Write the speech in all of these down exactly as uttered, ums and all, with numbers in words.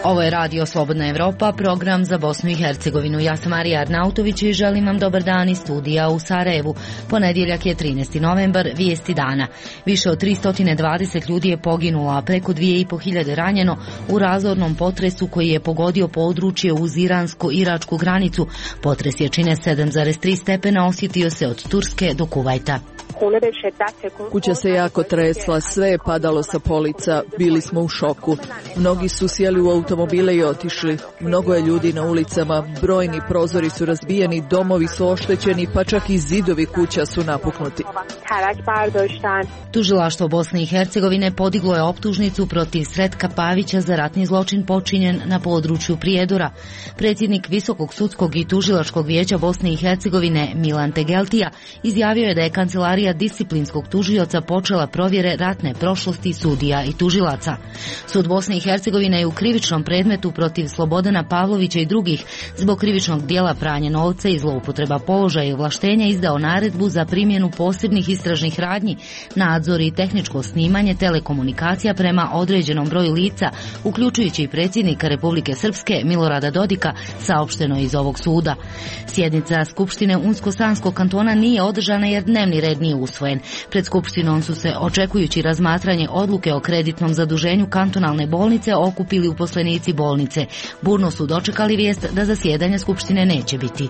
Ovo je Radio Slobodna Evropa, program za Bosnu i Hercegovinu. Ja sam Marija Arnautović i želim vam dobar dan iz studija u Sarajevu. Ponedjeljak je trinaesti novembar, vijesti dana. Više od tristo dvadeset ljudi je poginulo, a preko dvije i po hiljade ranjeno u razornom potresu koji je pogodio područje uz iransko-iračku granicu. Potres jačine sedam zarez tri stepena osjetio se od Turske do Kuvajta. Kuća se jako tresla, sve je padalo sa polica, bili smo u šoku. Mnogi su sjeli u automobile i otišli. Mnogo je ljudi na ulicama, brojni prozori su razbijeni, domovi su oštećeni, pa čak i zidovi kuća su napuknuti. Tužilaštvo Bosne i Hercegovine podiglo je optužnicu protiv Sretka Pavića za ratni zločin počinjen na području Prijedora. Predsjednik Visokog sudskog i tužilačkog vijeća Bosne i Hercegovine Milan Tegeltija izjavio je da je kancelarija disciplinskog tužioca počela provjere ratne prošlosti sudija i tužilaca. Sud Bosne i Hercegovine je u krivičnom predmetu protiv Slobodana Pavlovića i drugih zbog krivičnog dijela pranja novca i zloupotreba položaja i ovlaštenja izdao naredbu za primjenu posebnih istražnih radnji, nadzor i tehničko snimanje telekomunikacija prema određenom broju lica, uključujući i predsjednika Republike Srpske Milorada Dodika, saopšteno iz ovog suda. Sjednica Skupštine Unsko-Sanskog kantona nije održana jer dnevni red nije usvojen. Pred Skupštinom su se, očekujući razmatranje odluke o kreditnom zaduženju kantonalne bolnice, okupili uposlenici bolnice. Burno su dočekali vijest da zasjedanja Skupštine neće biti.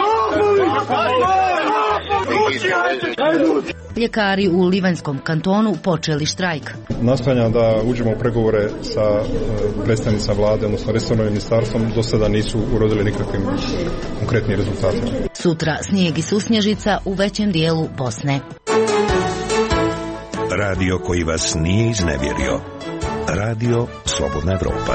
Ljekari u Livanjskom kantonu počeli štrajk. Nastojanja da uđemo u pregovore sa predstavnicima vlade, odnosno resornim ministarstvom, do sada nisu urodili nikakvim konkretnim rezultatima. Sutra snijeg i susnježica u većem dijelu Bosne. Radio koji vas nije iznevjerio. Radio Slobodna Evropa.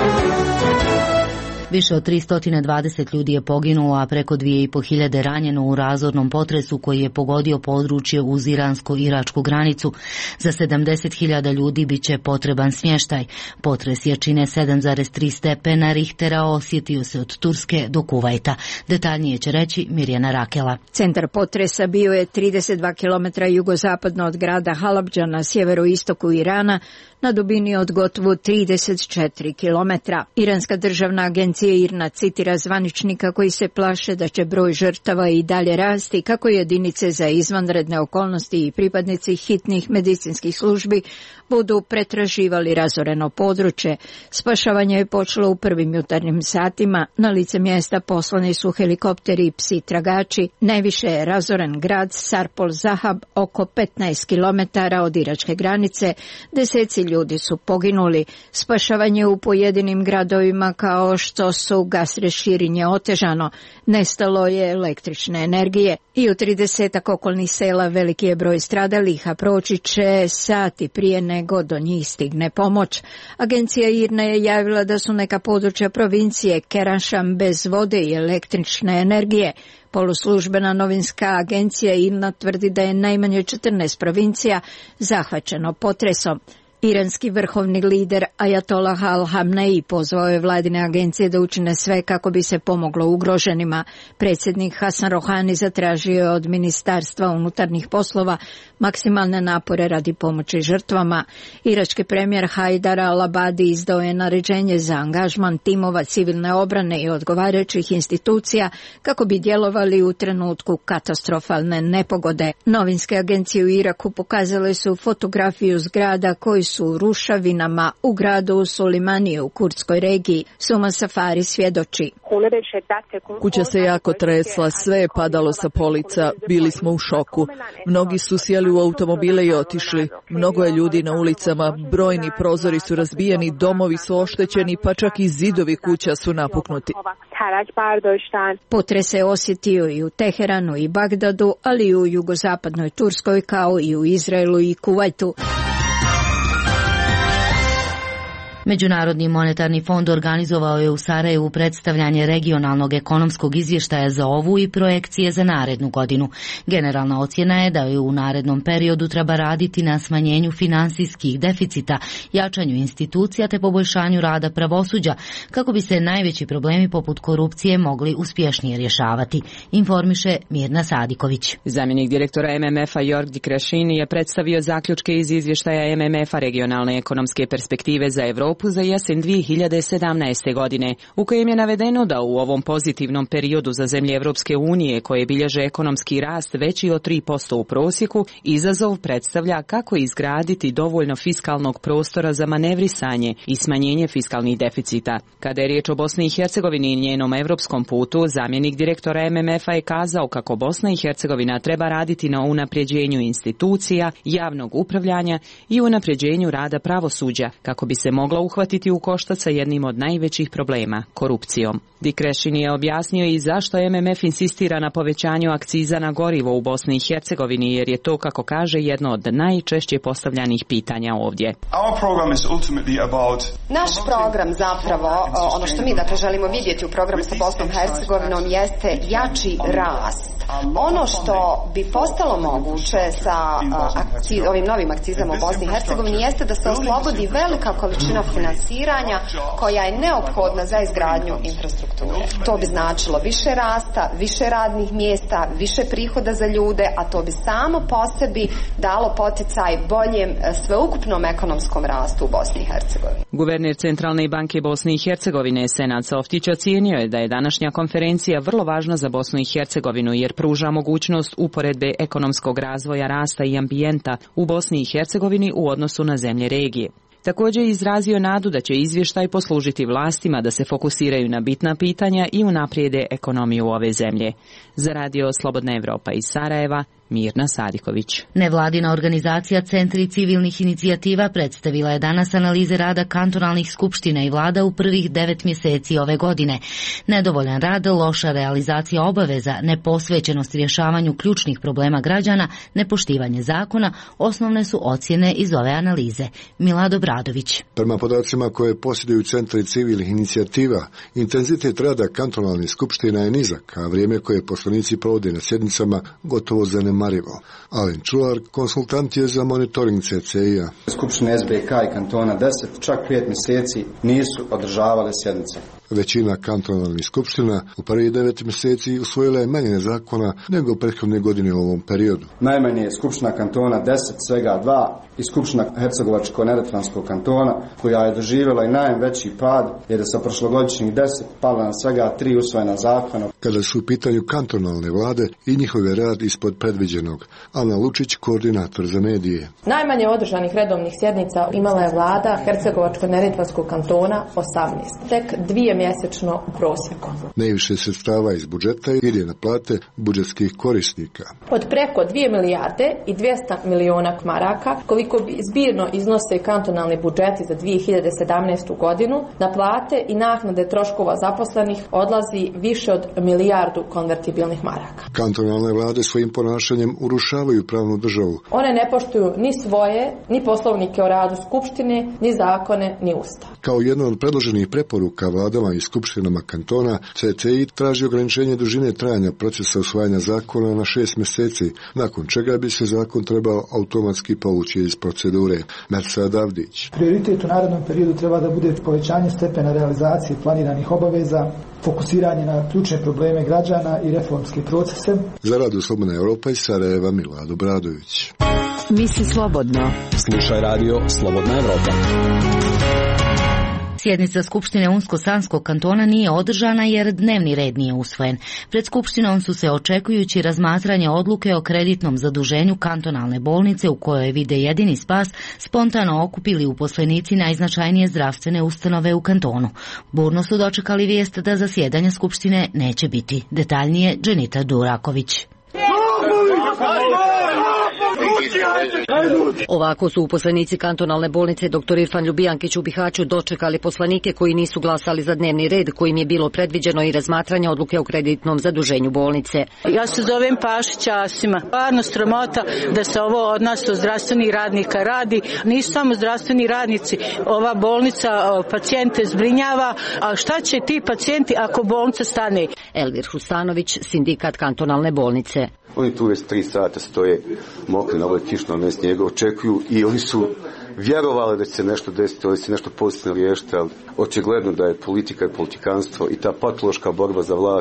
Više od tristo dvadeset ljudi je poginulo, a preko dvije i po hiljade ranjeno u razornom potresu koji je pogodio područje uz iransko-iračku granicu. Za sedamdeset hiljada ljudi bit će potreban smještaj. Potres jačine sedam zarez tri stepena Richtera osjetio se od Turske do Kuvajta. Detaljnije će reći Mirjana Rakela. Centar potresa bio je trideset dva kilometra jugozapadno od grada Halabdža na sjeveroistoku Irana, na dubini od gotovo trideset četiri kilometra. Iranska državna agencija IRNA citira zvaničnika koji se plaše da će broj žrtava i dalje rasti kako jedinice za izvanredne okolnosti i pripadnici hitnih medicinskih službi budu pretraživali razoreno područje. Spašavanje je počelo u prvim jutarnjim satima. Na lice mjesta poslani su helikopteri i psi tragači. Najviše je razoren grad Sarpol Zahab, oko petnaest kilometara od iračke granice. Deseci ljudi su poginuli. Spašavanje u pojedinim gradovima kao što su Gasre Širinje otežano. Nestalo je električne energije. I u tridesetak okolnih sela veliki je broj stradalih, a proći će sati prije nego do njih stigne pomoć. Agencija IRNA je javila da su neka područja provincije Keranšam bez vode i električne energije. Poluslužbena novinska agencija IRNA tvrdi da je najmanje četrnaest provincija zahvaćeno potresom. Iranski vrhovni lider Ajatollah Al-Hamnei pozvao je vladine agencije da učine sve kako bi se pomoglo ugroženima. Predsjednik Hasan Rohani zatražio je od Ministarstva unutarnjih poslova maksimalne napore radi pomoći žrtvama. Irački premijer Hajdar al-Abadi izdao je naređenje za angažman timova civilne obrane i odgovarajućih institucija kako bi djelovali u trenutku katastrofalne nepogode. Novinske agencije u Iraku pokazale su fotografiju zgrada koji su u rušavinama u gradu Sulimanije u kurdskoj regiji. Suma Safari svjedoči. Kuća se jako tresla, sve je padalo sa polica, bili smo u šoku. Mnogi su sjeli u automobile i otišli. Mnogo je ljudi na ulicama, brojni prozori su razbijeni, domovi su oštećeni, pa čak i zidovi kuća su napuknuti. Potres se osjetio i u Teheranu i Bagdadu, ali i u jugozapadnoj Turskoj kao i u Izraelu i Kuvajtu. Međunarodni monetarni fond organizovao je u Sarajevu predstavljanje regionalnog ekonomskog izvještaja za ovu i projekcije za narednu godinu. Generalna ocjena je da je u narednom periodu treba raditi na smanjenju finansijskih deficita, jačanju institucija te poboljšanju rada pravosuđa, kako bi se najveći problemi poput korupcije mogli uspješnije rješavati, informiše Mirna Sadiković. Zamjenik direktora M M F-a Jordi Krašini je predstavio zaključke iz izvještaja M M F-a regionalne ekonomske perspektive za Evropu Europu za jesen dvije hiljade sedamnaeste. godine, u kojem je navedeno da u ovom pozitivnom periodu za zemlje Evropske unije, koje bilježe ekonomski rast veći od tri posto u prosjeku, izazov predstavlja kako izgraditi dovoljno fiskalnog prostora za manevrisanje i smanjenje fiskalnih deficita. Kada je riječ o Bosni i Hercegovini i njenom evropskom putu, zamjenik direktora M M F-a je kazao kako Bosna i Hercegovina treba raditi na unapređenju institucija, javnog upravljanja i unapređenju rada pravosuđa, kako bi se mogla uhvatiti u koštac sa jednim od najvećih problema, korupcijom. Dick Rešin je objasnio i zašto M M F insistira na povećanju akciza na gorivo u Bosni i Hercegovini, jer je to, kako kaže, jedno od najčešće postavljanih pitanja ovdje. Naš program zapravo, ono što mi dakle želimo vidjeti u programu sa Bosnom i Hercegovinom, jeste jači rast. Ono što bi postalo moguće sa akciz, ovim novim akcizama u Bosni i Hercegovini jeste da se oslobodi velika količina finansiranja koja je neophodna za izgradnju infrastrukture. To bi značilo više rasta, više radnih mjesta, više prihoda za ljude, a to bi samo po sebi dalo poticaj boljem sveukupnom ekonomskom rastu u Bosni i Hercegovini. Guverner Centralne banke Bosne i Hercegovine Senad Softić ocijenio je da je današnja konferencija vrlo važna za Bosnu i Hercegovinu, jer pruža mogućnost uporedbe ekonomskog razvoja, rasta i ambijenta u Bosni i Hercegovini u odnosu na zemlje regije. Također je izrazio nadu da će izvještaj poslužiti vlastima da se fokusiraju na bitna pitanja i unaprijede ekonomiju ove zemlje. Za radio Slobodna Evropa iz Sarajeva, Mirna Sadiković. Nevladina organizacija Centri civilnih inicijativa predstavila je danas analize rada kantonalnih skupština i vlada u prvih devet mjeseci ove godine. Nedovoljan rad, loša realizacija obaveza, neposvećenost rješavanju ključnih problema građana, nepoštivanje zakona, osnovne su ocjene iz ove analize. Milado Bradović. Prema podacima koje posjeduju Centri civilnih inicijativa, intenzitet rada kantonalnih skupština je nizak, a vrijeme koje poslanici provode na sjednicama gotovo zanemarivo. Alen Čular, konsultant je za monitoring C C I-a. Skupštine S B K i kantona deset čak pet mjeseci nisu održavale sjednice. Većina kantonalnih skupština u prvih devet mjeseci usvojila je manje zakona nego prethodne godine u ovom periodu. Najmanje je Skupština kantona deset, svega dva, i Skupština Hercegovačko-neretvanskog kantona, koja je doživjela i najveći pad, jer je sa prošlogodišnjih deset pala na svega tri usvojena zakona. Kada su u pitanju kantonalne vlade i njihove rad ispod predviđenog, Ana Lučić, koordinator za medije. Najmanje održanih redovnih sjednica imala je vlada Hercegovačko-neretvanskog kantona osamnaest, tek dvije mjesečno u prosjeku. Najviše sredstava iz budžeta ide na plate budžetskih korisnika. Od preko dvije milijarde i dvjesto miliona maraka, koliko bi zbirno iznose kantonalni budžeti za dvije hiljade sedamnaestu. godinu, na plate i naknade troškova zaposlenih odlazi više od milijardu konvertibilnih maraka. Kantonalne vlade svojim ponašanjem urušavaju pravnu državu. One ne poštuju ni svoje, ni poslovnike o radu skupštine, ni zakone, ni ustav. Kao jedna od predloženih preporuka vladama i skupštinama kantona, C C I traži ograničenje dužine trajanja procesa usvajanja zakona na šest mjeseci, nakon čega bi se zakon trebao automatski povući iz procedure. Mersa Davdić. Prioritet u narednom periodu treba da bude povećanje stepena realizacije planiranih obaveza, fokusiranje na ključne probleme građana i reformske procese. Za radio Slobodna Evropa iz Sarajeva, Milado Bradović. Misli slobodno. Slušaj radio Slobodna Evropa. Sjednica Skupštine Unsko-Sanskog kantona nije održana jer dnevni red nije usvojen. Pred Skupštinom su se, očekujući razmatranje odluke o kreditnom zaduženju kantonalne bolnice u kojoj vide jedini spas, spontano okupili uposlenici najznačajnije zdravstvene ustanove u kantonu. Burno su dočekali vijest da zasjedanja Skupštine neće biti. Detaljnije Dženita Duraković. Ovako su uposlenici kantonalne bolnice dr Irfan Ljubijankić u Bihaću dočekali poslanike koji nisu glasali za dnevni red kojim je bilo predviđeno i razmatranje odluke o kreditnom zaduženju bolnice. Ja se zovem Pašić Asima. Stvarno sramota da se ovo od nas, od zdravstvenih radnika, radi. Nisu samo zdravstveni radnici. Ova bolnica pacijente zbrinjava, a šta će ti pacijenti ako bolnica stane? Elvir Hustanović, sindikat kantonalne bolnice. Oni tu već tri sata stoje mokri na ovoj kišnom mjestu, njega očekuju i oni su vjerovali da će se nešto desiti, da će se nešto pozitivno riješiti, ali očigledno da je politika i politikanstvo i ta patološka borba za vlast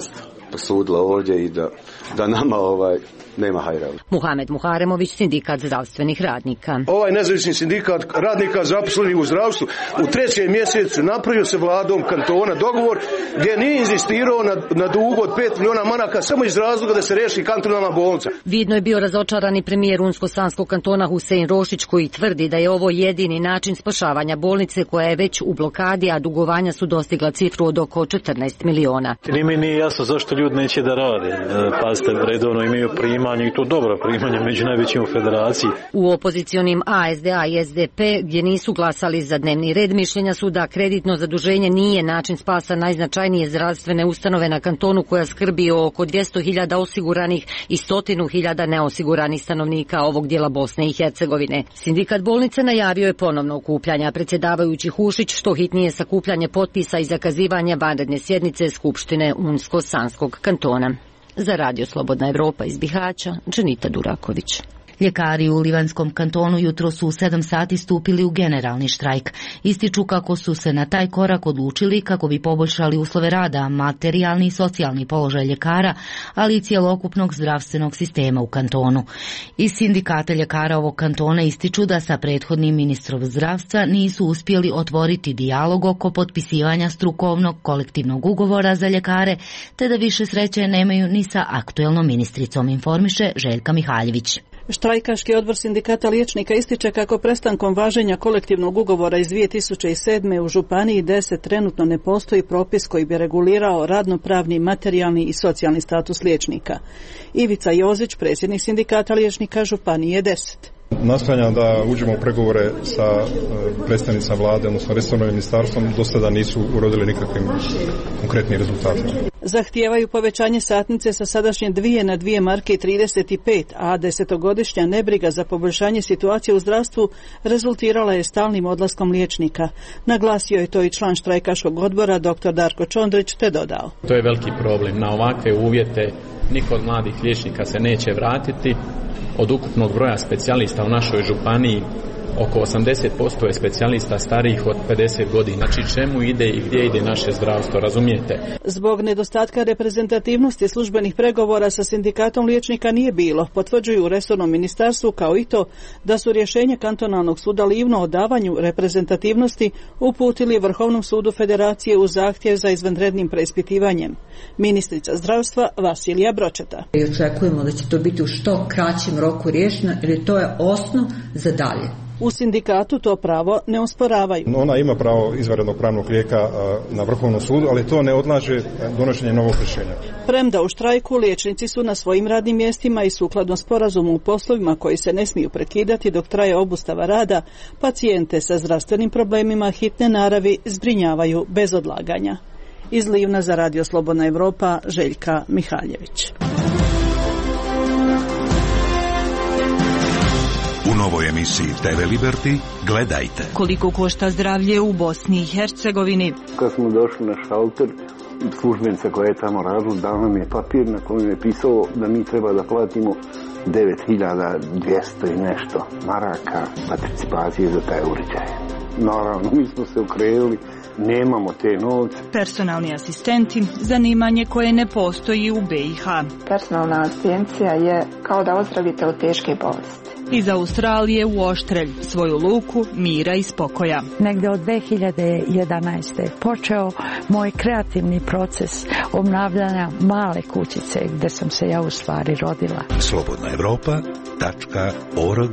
posudila ovdje i da, da nama ovaj nema hajra. Muhamed Muharemović, sindikat zdravstvenih radnika. Ovaj nezavisni sindikat radnika zaposlenih u zdravstvu u trećem mjesecu napravio se vladom kantona dogovor gdje nije inzistirao na, na dugu od pet milijuna maraka samo iz razloga da se reši kantonalna bolnica. Vidno je bio razočarani premijer Unsko-Sanskog kantona Husein Rošić koji tvrdi da je ovo jedini način spašavanja bolnice koja je već u blokadi, a dugovanja su dostigla cifru od oko četrnaest miliona. Ni mi nije jasno zašto ljudi neće da rade. Pazite, redovno imaju primanje i to dobro primanje među najvećim u federaciji. U opozicionim A S D A i S D P gdje nisu glasali za dnevni red mišljenja su da kreditno zaduženje nije način spasa najznačajnije zdravstvene ustanove na kantonu koja skrbi o oko dvjesto hiljada osiguranih i stotinu hiljada neosiguranih stanovnika ovog dijela Bosne i Hercegovine. Sindikat bolnice najavio je ponovno okupljanja. Predsjedavajući Hušić što hitnije sakupljanje potpisa i zakazivanje vanredne sjednice Skupštine Unsko-Sanskog kantona. Za Radio Slobodna Evropa iz Bihaća, Dženita Duraković. Ljekari u Livanskom kantonu jutro su u sedam sati stupili u generalni štrajk. Ističu kako su se na taj korak odlučili kako bi poboljšali uslove rada, materijalni i socijalni položaj ljekara, ali i cjelokupnog zdravstvenog sistema u kantonu. Iz sindikata ljekara ovog kantona ističu da sa prethodnim ministrom zdravstva nisu uspjeli otvoriti dijalog oko potpisivanja strukovnog kolektivnog ugovora za ljekare, te da više sreće nemaju ni sa aktuelnom ministricom, informiše Željka Mihaljević. Štrajkaški odbor sindikata liječnika ističe kako prestankom važenja kolektivnog ugovora iz dvije tisuće sedme u Županiji deset trenutno ne postoji propis koji bi regulirao radnopravni, materijalni i socijalni status liječnika. Ivica Jozić, predsjednik sindikata liječnika Županije deset. Nastojanja da uđemo u pregovore sa predstavnicama vlade, odnosno resornim ministarstvom, do sada nisu urodili nikakvim konkretnim rezultatima. Zahtijevaju povećanje satnice sa sadašnje dvije na dvije marke i trideset pet, a desetogodišnja nebriga za poboljšanje situacije u zdravstvu rezultirala je stalnim odlaskom liječnika. Naglasio je to i član štrajkaškog odbora dr. Darko Čondrić, te dodao. To je veliki problem. Na ovakve uvjete niko od mladih liječnika se neće vratiti. Od ukupnog broja specijalista u našoj županiji oko osamdeset posto je specijalista starijih od pedeset godina. Znači čemu ide i gdje ide naše zdravstvo, razumijete? Zbog nedostatka reprezentativnosti službenih pregovora sa sindikatom liječnika nije bilo, potvrđuju u resornom ministarstvu, kao i to da su rješenje kantonalnog suda Livno o davanju reprezentativnosti uputili Vrhovnom sudu Federacije u zahtjev za izvanrednim preispitivanjem. Ministrica zdravstva Vasilija Bročeta. I očekujemo da će to biti u što kraćem roku riješeno, jer to je osnov za dalje. U sindikatu to pravo ne osporavaju. Ona ima pravo izvanrednog pravnog lijeka na Vrhovnom sudu, ali to ne odlaže donošenje novog rješenja. Premda u štrajku liječnici su na svojim radnim mjestima i sukladno sporazumu u poslovima koji se ne smiju prekidati dok traje obustava rada, pacijente sa zdravstvenim problemima hitne naravi zbrinjavaju bez odlaganja. Iz Livna za Radio Slobodna Evropa, Željka Mihaljević. U novoj emisiji T V Liberty gledajte. Koliko košta zdravlje u Bosni i Hercegovini? Kad smo došli na šalter, službenica koja je tamo radila dala nam je papir na kojem je pisalo da mi treba da platimo devet hiljada dvjesto i nešto maraka participacije za taj uređaj. Naravno, mi smo se okrenuli, nemamo te novce. Personalni asistenti, zanimanje koje ne postoji u B i H. Personalna asistencija je kao da ozdravite od teške bolesti. Iz Australije u Oštrelj, svoju luku mira i spokoja. Negdje od dvije hiljade jedanaeste. počeo moj kreativni proces obnavljanja male kućice gdje sam se ja u stvari rodila. slobodna evropa tačka org.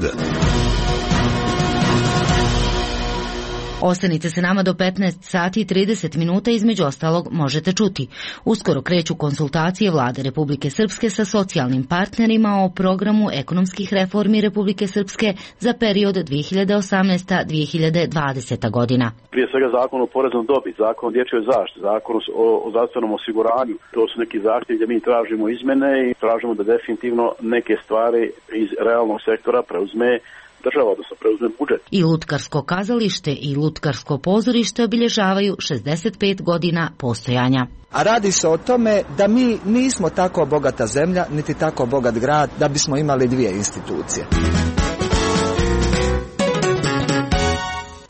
Ostanite se nama do petnaest sati i trideset minuta, između ostalog možete čuti. Uskoro kreću konsultacije Vlade Republike Srpske sa socijalnim partnerima o programu ekonomskih reformi Republike Srpske za period dvije hiljade osamnaesta do dvije hiljade dvadeseta godina. Prije svega zakon o poreznom dobit, zakon o dječjoj zaštiti, zakon o, o zdravstvenom osiguranju. To su neki zahtjevi gdje mi tražimo izmjene i tražimo da definitivno neke stvari iz realnog sektora preuzme država, odnosno preuzme budžet. I Lutkarsko kazalište i Lutkarsko pozorište obilježavaju šezdeset pet godina postojanja. A radi se o tome da mi nismo tako bogata zemlja, niti tako bogat grad, da bismo imali dvije institucije.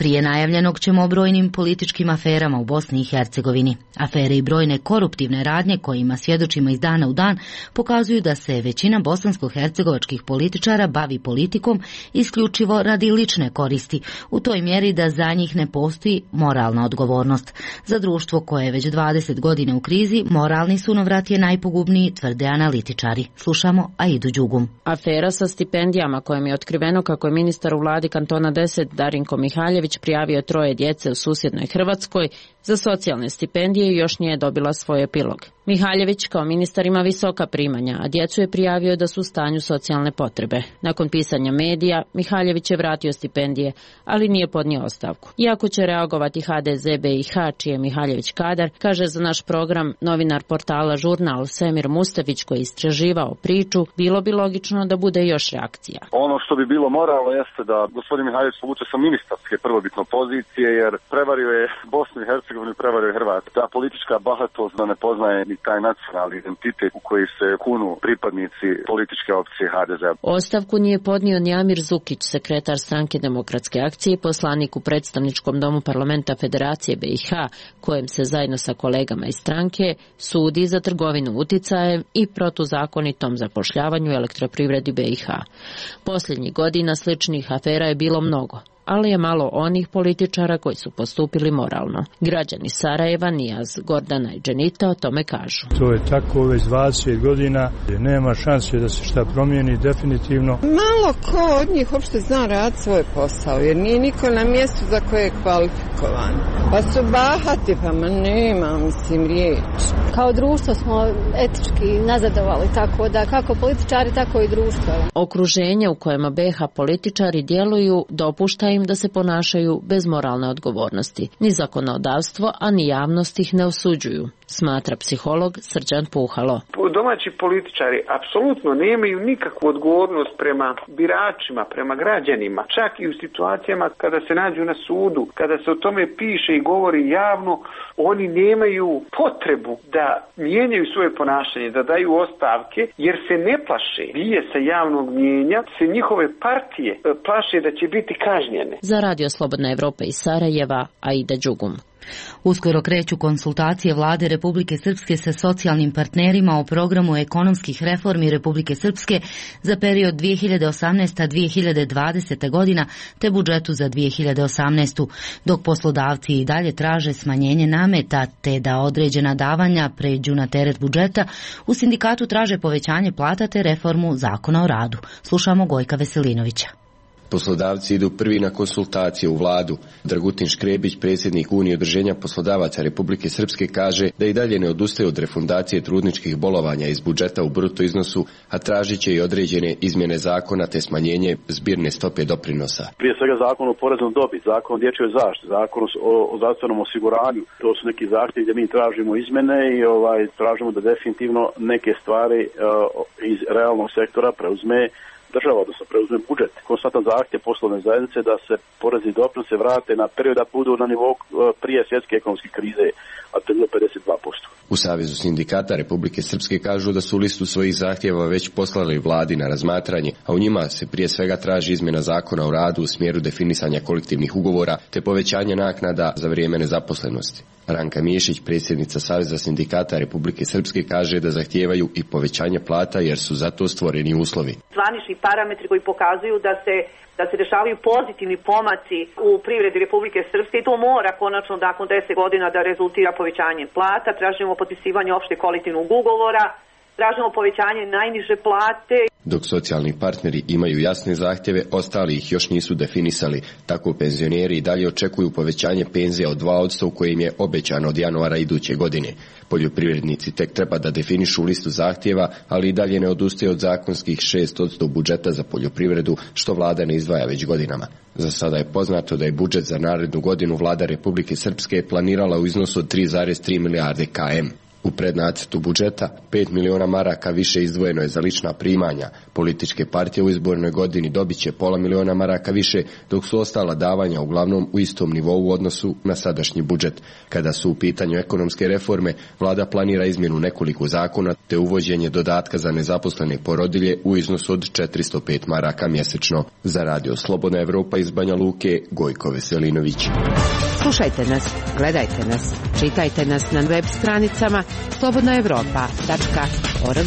Prije najavljenog ćemo o brojnim političkim aferama u Bosni i Hercegovini. Afere i brojne koruptivne radnje kojima svjedočimo iz dana u dan pokazuju da se većina bosansko-hercegovačkih političara bavi politikom isključivo radi lične koristi, u toj mjeri da za njih ne postoji moralna odgovornost. Za društvo koje je već dvadeset godina u krizi, moralni sunovrat je najpogubniji, tvrde analitičari. Slušamo Aidu Đugum. Afera sa stipendijama kojom je otkriveno kako je ministar u vladi kantona deset Darinko Mihaljević prijavio troje djece u susjednoj Hrvatskoj za socijalne stipendije i još nije dobila svoj epilog. Mihaljević kao ministar ima visoka primanja, a djecu je prijavio da su u stanju socijalne potrebe. Nakon pisanja medija, Mihaljević je vratio stipendije, ali nije podnio ostavku. Iako će reagovati H D Z B i H, čiji je Mihaljević kadar, kaže za naš program novinar portala Žurnal Semir Mustafić koji je istraživao priču, bilo bi logično da bude još reakcija. Ono što bi bilo moralno jeste da gospodin Mihaljević povuče sa ministarske prvobitno pozicije, jer prevario je Bosnu i Hercegovinu, prevario je Hrvat. Ta politička bahatost da ne poznaje ni taj nacionalni identitet u koji se kunu pripadnici političke opcije H D Z. Ostavku nije podnio ni Amir Zukić, sekretar Stranke demokratske akcije, poslanik u predstavničkom domu parlamenta Federacije B i H, kojem se zajedno sa kolegama iz stranke sudi za trgovinu uticajem i protuzakonitom zapošljavanju elektroprivredi B i H. Posljednjih godina sličnih afera je bilo mnogo, ali je malo onih političara koji su postupili moralno. Građani Sarajeva, Nijaz, Gordana i Dženita o tome kažu. To je tako već dvadeset godina, nema šanse da se šta promijeni definitivno. Malo ko od njih uopšte zna raditi svoj posao, jer nije niko na mjestu za koje je kvalifikovan. Pa su bahati, pa ma nema, mislim, riječ. Kao društvo smo etički nazadovali, tako da kako političari, tako i društvo. Okruženje u kojem B H političari djeluju dopušta im da se ponašaju bez moralne odgovornosti. Ni zakonodavstvo, a ni javnost ih ne osuđuju, smatra psiholog Srđan Puhalo. Domaći političari apsolutno nemaju nikakvu odgovornost prema biračima, prema građanima. Čak i u situacijama kada se nađu na sudu, kada se o tome piše i govori javno, oni nemaju potrebu da mijenjaju svoje ponašanje, da daju ostavke, jer se ne plaše bije sa javnog mnijenja, se njihove partije plaše da će biti kažnjene. Za Radio Slobodna Evropa iz Sarajeva, Aida Đugum. Uskoro kreću konsultacije vlade Republike Srpske sa socijalnim partnerima o programu ekonomskih reformi Republike Srpske za period dvije hiljade osamnaesta do dvije hiljade dvadesete godina te budžetu za dvije hiljade osamnaestu. Dok poslodavci i dalje traže smanjenje nameta te da određena davanja pređu na teret budžeta, u sindikatu traže povećanje plata te reformu Zakona o radu. Slušamo Gojka Veselinovića. Poslodavci idu prvi na konsultacije u vladu. Dragutin Škrebić, predsjednik Unije udruženja poslodavaca Republike Srpske, kaže da i dalje ne odustaje od refundacije trudničkih bolovanja iz budžeta u bruto iznosu, a tražit će i određene izmjene zakona te smanjenje zbirne stope doprinosa. Prije svega zakon o poreznom dobit, zakon o dječjoj zaštiti, zakon o, o zdravstvenom osiguranju. To su neki zahtjevi gdje mi tražimo izmjene i ovaj tražimo da definitivno neke stvari uh, iz realnog sektora preuzme država, da se preuzme budžet. Konstantan zahtjev poslovne zajednice da se porezi i doprinose vrate na period da budu na nivou prije svjetske ekonomske krize, a to je bilo pedeset dva posto. U Savezu sindikata Republike Srpske kažu da su listu svojih zahtjeva već poslali vladi na razmatranje, a u njima se prije svega traži izmjena zakona o radu u smjeru definisanja kolektivnih ugovora te povećanje naknada za vrijeme nezaposlenosti. Ranka Miješić, predsjednica Saveza sindikata Republike Srpske, kaže da zahtijevaju i povećanje plata jer su za to stvoreni uslovi. Zvanični parametri koji pokazuju da se da se dešavaju pozitivni pomaci u privredi Republike Srpske i to mora konačno nakon deset godina da rezultira povećanjem plata. Tražimo potpisivanje opšte kolektivnog ugovora, tražimo povećanje najniže plate. Dok socijalni partneri imaju jasne zahtjeve, ostali ih još nisu definisali. Tako penzioneri i dalje očekuju povećanje penzija od dva posto koje im je obećano od januara iduće godine. Poljoprivrednici tek treba da definišu listu zahtjeva, ali i dalje ne odustaje od zakonskih šest posto budžeta za poljoprivredu, što vlada ne izdvaja već godinama. Za sada je poznato da je budžet za narednu godinu vlada Republike Srpske planirala u iznosu od tri zarez tri milijarde km. U prednacrtu budžeta pet miliona maraka više izdvojeno je za lična primanja. Političke partije u izbornoj godini dobit će pola miliona maraka više, dok su ostala davanja uglavnom u istom nivou u odnosu na sadašnji budžet. Kada su u pitanju ekonomske reforme, vlada planira izmjenu nekoliko zakona te uvođenje dodatka za nezaposlene porodilje u iznosu od četiristo pet maraka mjesečno. Za Radio Slobodna Evropa iz Banja Luke, Gojko Veselinović. Slušajte nas, gledajte nas, čitajte nas na web stranicama slobodna evropa tačka org.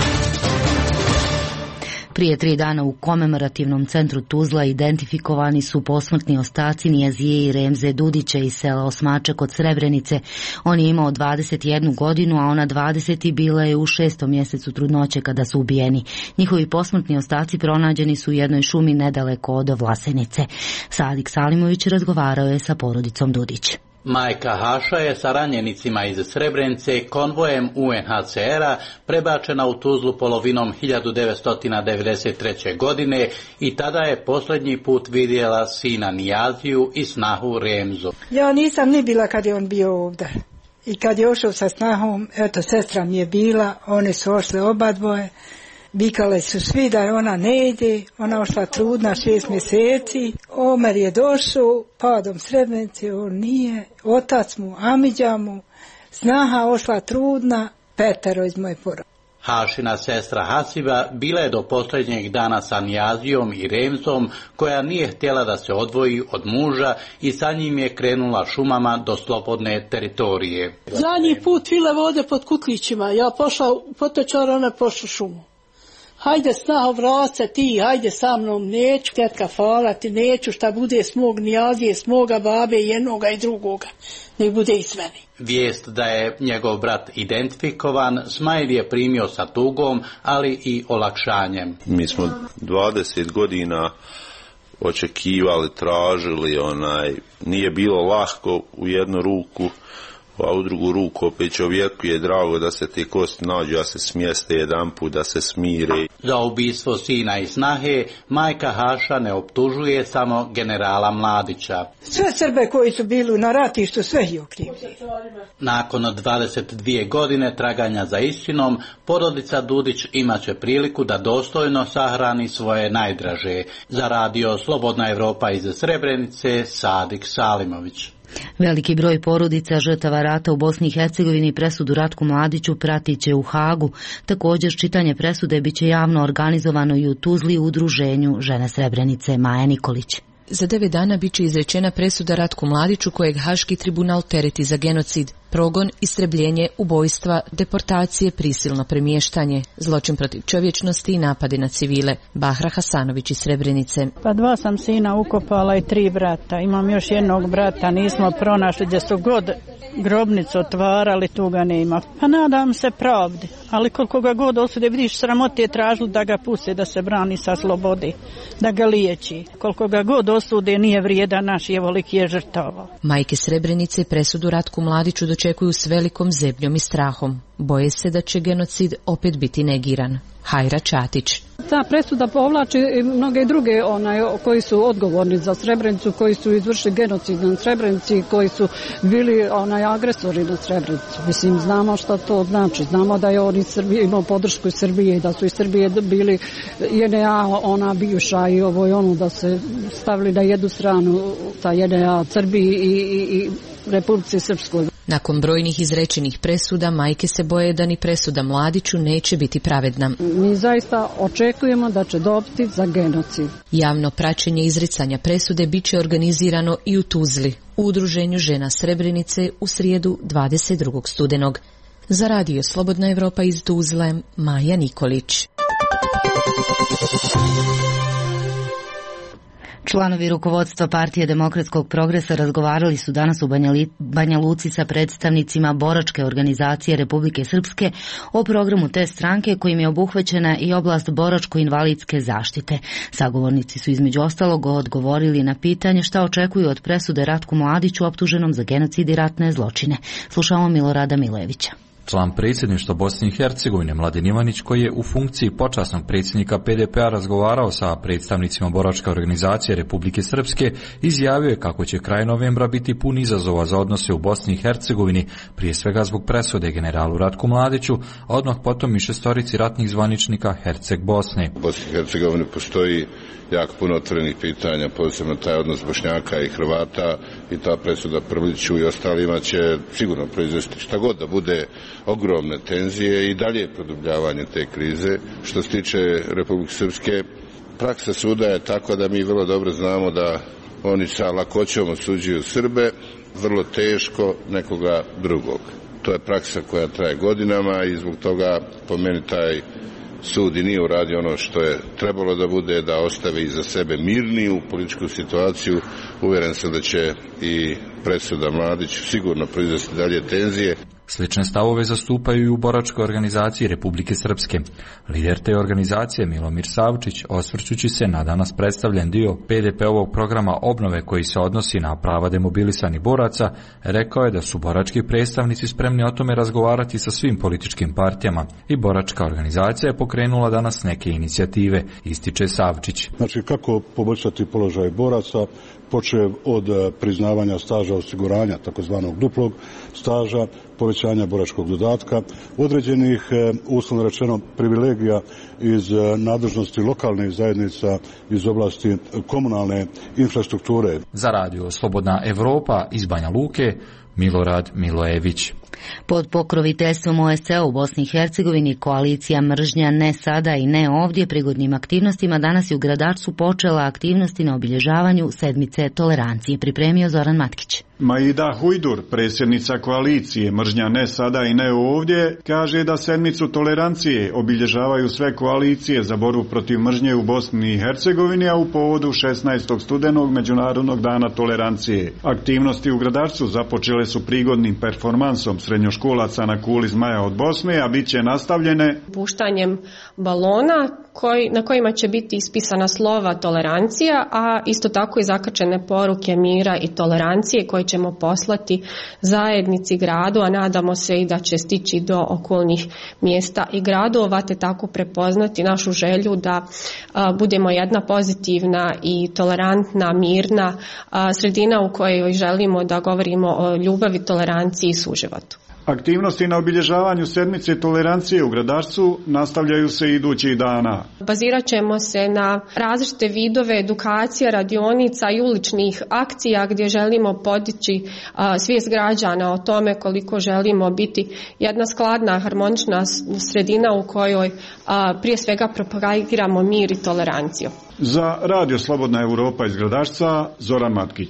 Prije tri dana u komemorativnom centru Tuzla identifikovani su posmrtni ostaci Nijazije i Remze Dudića iz sela Osmače kod Srebrenice. On je imao dvadeset jednu godinu, a ona dvadeset i bila je u šestom mjesecu trudnoće kada su ubijeni. Njihovi posmrtni ostaci pronađeni su u jednoj šumi nedaleko od Vlasenice. Sadik Salimović razgovarao je sa porodicom Dudić. Majka Haša je sa ranjenicima iz Srebrenice konvojem U N H C R-a prebačena u Tuzlu polovinom hiljadu devetsto devedeset treće. godine i tada je posljednji put vidjela sina Nijaziju i snahu Remzu. Ja nisam ni bila kad je on bio ovdje. I kad je ošao sa snahom, eto, sestra mi je bila, one su ošle oba dvoje. Vikale su svi da je ona ne ide, ona ošla trudna šest mjeseci, Omer je došao, padom Srebrenice, on nije, otac mu, Amidža mu, snaha ošla trudna, petero iz moje porodice. Hašina sestra Hasiba bila je do posljednjeg dana sa Nijazijom i Remzom, koja nije htjela da se odvoji od muža i sa njim je krenula šumama do slobodne teritorije. Zadnji put vile vode pod Kutlićima, ja pošla u potočar, ona pošla šumu. Hajde snaho vrati se ti, hajde sa mnom, neću, tetka hvala ti, neću šta bude s mog Nijazije, s moga babe, jednoga i drugoga, nek bude i s meni. Vijest da je njegov brat identifikovan, Smajl je primio sa tugom, ali i olakšanjem. Mi smo dvadeset godina očekivali, tražili, onaj, nije bilo lahko u jednu ruku, a u drugu ruku opet čovjeku je drago da se te kosti nađu, da se smjeste jedanput, da se smire. Za ubistvo sina i snahe majka Haša ne optužuje samo generala Mladića. Sve Srbe koji su bili na ratištu, sve ih okrivili. Nakon dvadeset dvije godine traganja za istinom, porodica Dudić imaće priliku da dostojno sahrani svoje najdraže. Za Radio Slobodna Evropa iz Srebrenice, Sadik Salimović. Veliki broj porodica žrtava rata u Bosni i Hercegovini presudu Ratku Mladiću pratit će u Hagu. Također čitanje presude bit će javno organizovano i u Tuzli u udruženju Žene Srebrenice. Maja Nikolić. Za devet dana bit će izrečena presuda Ratku Mladiću, kojeg Haški tribunal tereti za genocid, progon, istrebljenje, ubojstva, deportacije, prisilno premještanje, zločin protiv čovječnosti i napade na civile. Bahra Hasanović iz Srebrenice. Pa dva sam sina ukopala i tri brata. Imam još jednog brata, nismo pronašli, gdje su god grobnicu otvarali, tu ga nema. Pa nadam se pravdi, ali koliko ga god osude, vidiš, sramote je tražili da ga puste, da se brani sa slobodi, da ga liječi. Koliko ga god osude, nije vrijedan naš, jevoliki je žrtava. Majke Srebrenice presudu Ratku Mladiću dočekuju s velikom zebnjom i strahom. Boje se da će genocid opet biti negiran. Hajra Čatić. Ta presuda povlači i mnoge druge onaj, koji su odgovorni za Srebrenicu, koji su izvršili genocid na Srebrenici, koji su bili onaj agresori na Srebrenicu. Mislim, znamo šta to znači. Znamo da je on iz Srbije imao podršku iz Srbije i da su iz Srbije bili J N A, ona bivša i ovo i ono, da se stavili na jednu stranu ta J N A Srbiji i, i, i Republici Srpskoj. Nakon brojnih izrečenih presuda, majke se boje da ni presuda Mladiću neće biti pravedna. Mi zaista očekujemo da će dobiti za genocid. Javno praćenje izricanja presude bit će organizirano i u Tuzli, u udruženju Žena Srebrenice u srijedu dvadeset drugog studenog. Za Radio Slobodna Evropa iz Tuzle, Maja Nikolić. Članovi rukovodstva Partije demokratskog progresa razgovarali su danas u Banja Luci sa predstavnicima boračke organizacije Republike Srpske o programu te stranke kojim je obuhvaćena i oblast boračko-invalidske zaštite. Sagovornici su između ostalog odgovorili na pitanje šta očekuju od presude Ratku Mladiću optuženom za genocid i ratne zločine. Slušamo Milorada Milevića. Član predsjedništva Bosne i Hercegovine Mladen Ivanić, koji je u funkciji počasnog predsjednika P D P-a razgovarao sa predstavnicima boračke organizacije Republike Srpske, izjavio je kako će kraj novembra biti pun izazova za odnose u Bosni i Hercegovini, prije svega zbog presude generalu Ratku Mladiću, a odmah potom i šestorici ratnih zvaničnika Herceg Bosne. U Bosni i Hercegovini postoji jako puno otvorenih pitanja, posebno taj odnos Bošnjaka i Hrvata, i ta presuda Prliću i ostalima će sigurno proizvesti šta god da bude ogromne tenzije i dalje produbljavanje te krize. Što se tiče Republike Srpske, praksa suda je tako da mi vrlo dobro znamo da oni sa lakoćom osuđuju Srbe, vrlo teško nekoga drugog. To je praksa koja traje godinama i zbog toga po meni taj sud i nije uradio ono što je trebalo da bude, da ostavi iza sebe mirniju političku situaciju. Uvjeren sam da će i presuda Mladiću sigurno proizvesti dalje tenzije. Slične stavove zastupaju i u boračkoj organizaciji Republike Srpske. Lider te organizacije Milomir Savčić, osvrćući se na danas predstavljen dio P D P-ovog programa obnove koji se odnosi na prava demobilisanih boraca, rekao je da su borački predstavnici spremni o tome razgovarati sa svim političkim partijama i boračka organizacija je pokrenula danas neke inicijative, ističe Savčić. Znači, kako poboljšati položaj boraca, počev od priznavanja staža osiguranja, takozvanog duplog staža, povećanja boračkog dodatka, određenih, uslovno rečeno, privilegija iz nadležnosti lokalnih zajednica iz oblasti komunalne infrastrukture. Za radio Slobodna Evropa iz Banja Luke, Milorad Milojević. Pod pokroviteljstvom O S C E u Bosni i Hercegovini koalicija Mržnja ne sada i ne ovdje prigodnim aktivnostima danas je u Gradačcu počela aktivnosti na obilježavanju sedmice tolerancije, pripremio Zoran Matkić. Maida Hujdur, predsjednica koalicije Mržnja ne sada i ne ovdje, kaže da sedmicu tolerancije obilježavaju sve koalicije za borbu protiv mržnje u Bosni i Hercegovini, a u povodu šesnaestog studenog Međunarodnog dana tolerancije. Aktivnosti u Gradačcu započele su prigodnim performansom srednjoškolaca na kuli zmaja od Bosne, a bit će nastavljene puštanjem balona koji, na kojima će biti ispisana slova tolerancija, a isto tako i zakačene poruke mira i tolerancije koje ćemo poslati zajednici gradu, a nadamo se i da će stići do okolnih mjesta i gradova, te tako prepoznati našu želju da a, budemo jedna pozitivna i tolerantna, mirna a, sredina u kojoj želimo da govorimo o ljubavi, toleranciji i suživotu. Aktivnosti na obilježavanju sedmice tolerancije u Gradačcu nastavljaju se idućih dana. Bazirat ćemo se na različite vidove edukacija, radionica i uličnih akcija gdje želimo podići a, svijest građana o tome koliko želimo biti jedna skladna, harmonična sredina u kojoj a, prije svega propagiramo mir i toleranciju. Za Radio Slobodna Evropa iz Gradačca, Zoran Matkić.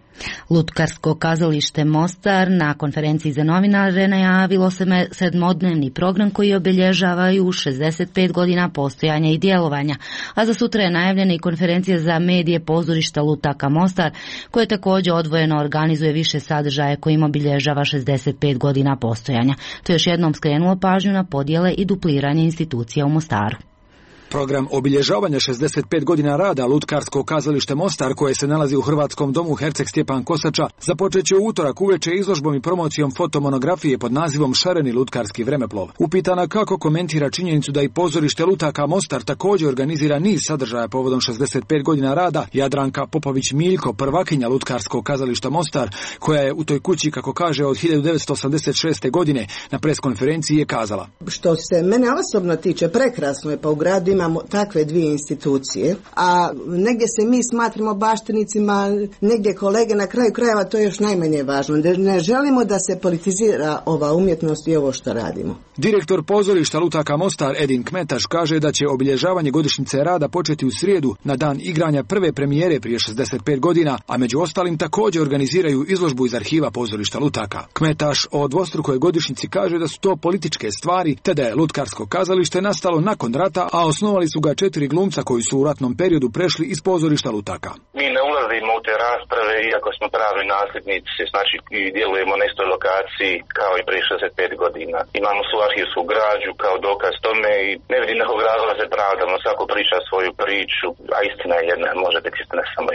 Lutkarsko kazalište Mostar na konferenciji za novinare najavilo se sedmodnevni program koji obilježavaju šezdeset pet godina postojanja i djelovanja, a za sutra je najavljena i konferencija za medije pozorišta Lutaka Mostar, koje također odvojeno organizuje više sadržaja kojim obilježava šezdeset pet godina postojanja. To još jednom skrenulo pažnju na podjele i dupliranje institucija u Mostaru. Program obilježavanja šezdeset pet godina rada Lutkarsko kazalište Mostar, koje se nalazi u Hrvatskom domu Herceg Stjepan Kosača, započet će u utorak uveče izložbom i promocijom fotomonografije pod nazivom Šareni lutkarski vremeplov. Upitana kako komentira činjenicu da i pozorište Lutaka Mostar također organizira niz sadržaja povodom šezdeset pet godina rada, Jadranka Popović-Miljko, prvakinja Lutkarskog kazališta Mostar, koja je u toj kući, kako kaže, od hiljadu devetsto osamdeset šeste. godine, na preskonferenciji je kazala: Što se mene osobno tiče, prekrasno je pa u gradu imamo takve dvije institucije, a negdje se mi smatramo baštenicima, negdje kolege, na kraju krajeva to je još najmanje važno. Ne želimo da se politizira ova umjetnost i ovo što radimo. Direktor pozorišta Lutaka Mostar Edin Kmetaš kaže da će obilježavanje godišnjice rada početi u srijedu na dan igranja prve premijere prije šezdeset pet godina, a među ostalim također organiziraju izložbu iz arhiva pozorišta Lutaka. Kmetaš o dvostrukoj godišnjici kaže da su to političke stvari, te da je Lutkarsko kazalište nastalo nakon rata, a osnovali su ga četiri glumca koji su u ratnom periodu prešli iz pozorišta Lutaka. Mi ne ulazimo u te rasprave, iako smo pravi nasljednici, znači i djelujemo na istoj lokaciji kao i prije šezdeset pet godina. Imamo svu arhivsku građu kao dokaz tome i ne vidim nekog razloga se pravdamo, svako priča svoju priču, a istina je jedna, može biti istina samo jedna.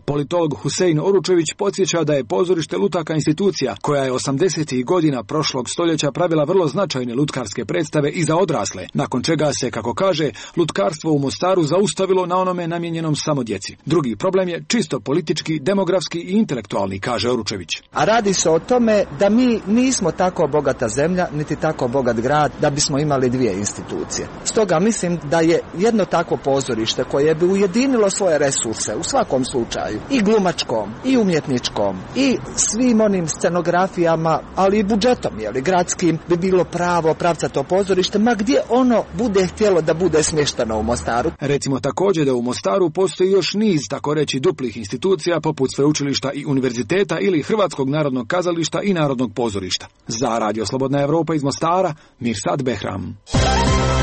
Politolog Husein Oručević podsjeća da je pozorište lutaka institucija koja je osamdesetih godina prošlog stoljeća pravila vrlo značajne lutkarske predstave i za odrasle, nakon čega se, kako kaže, lutkarstvo u Mostaru zaustavilo na onome namijenjenom samo djeci. Drugi problem je čisto politički, demografski i intelektualni, kaže Oručević. A radi se o tome da mi nismo tako bogata zemlja, niti tako bogat grad da bismo imali dvije institucije. Stoga mislim da je jedno takvo pozorište koje bi ujedinilo svoje resurse u svakom slučaju, i glumačkom, i umjetničkom, i svim onim scenografijama, ali i budžetom, jeli, gradskim, bi bilo pravo pravcato pozorište, ma gdje ono bude htjelo da bude smješteno u Mostaru. Recimo također da u Mostaru postoji još niz, tako reći, duplih institucija poput sveučilišta i univerziteta ili Hrvatskog narodnog kazališta i Narodnog pozorišta. Za Radio Slobodna Evropa iz Mostara, Mirsad Behram.